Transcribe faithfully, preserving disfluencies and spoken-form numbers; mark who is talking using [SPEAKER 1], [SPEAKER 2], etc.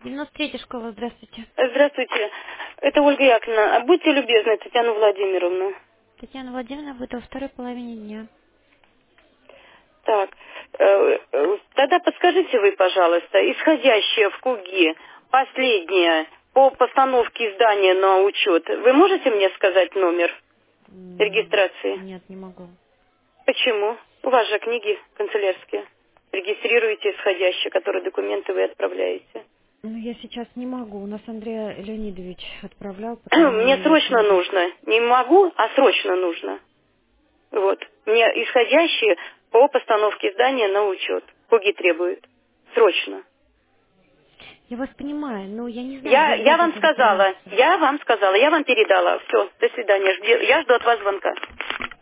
[SPEAKER 1] девяносто третья школа, здравствуйте.
[SPEAKER 2] Здравствуйте. Это Ольга Яковлевна. А будьте любезны, Татьяна Владимировна.
[SPEAKER 1] Татьяна Владимировна будет во второй половине дня.
[SPEAKER 2] Так, э, э, тогда подскажите вы, пожалуйста, исходящее в КУГИ, последнее, по постановке издания на учет, вы можете мне сказать номер
[SPEAKER 1] М,
[SPEAKER 2] регистрации?
[SPEAKER 1] Нет, не могу.
[SPEAKER 2] Почему? У вас же книги канцелярские. Регистрируете исходящие, которые документы вы отправляете.
[SPEAKER 1] Ну, я сейчас не могу. У нас Андрей Леонидович отправлял, потому
[SPEAKER 2] Мне
[SPEAKER 1] я
[SPEAKER 2] срочно
[SPEAKER 1] книги.
[SPEAKER 2] нужно. Не могу, а срочно нужно. Вот. Мне исходящие по постановке издания на учет. КУГИ требует. Срочно.
[SPEAKER 1] Я вас понимаю, но я не знаю,
[SPEAKER 2] Я,
[SPEAKER 1] где
[SPEAKER 2] я
[SPEAKER 1] взять
[SPEAKER 2] вам
[SPEAKER 1] эту
[SPEAKER 2] сказала,
[SPEAKER 1] информацию.
[SPEAKER 2] я вам сказала, я вам передала. Все, до свидания. Жди- Я жду от вас звонка.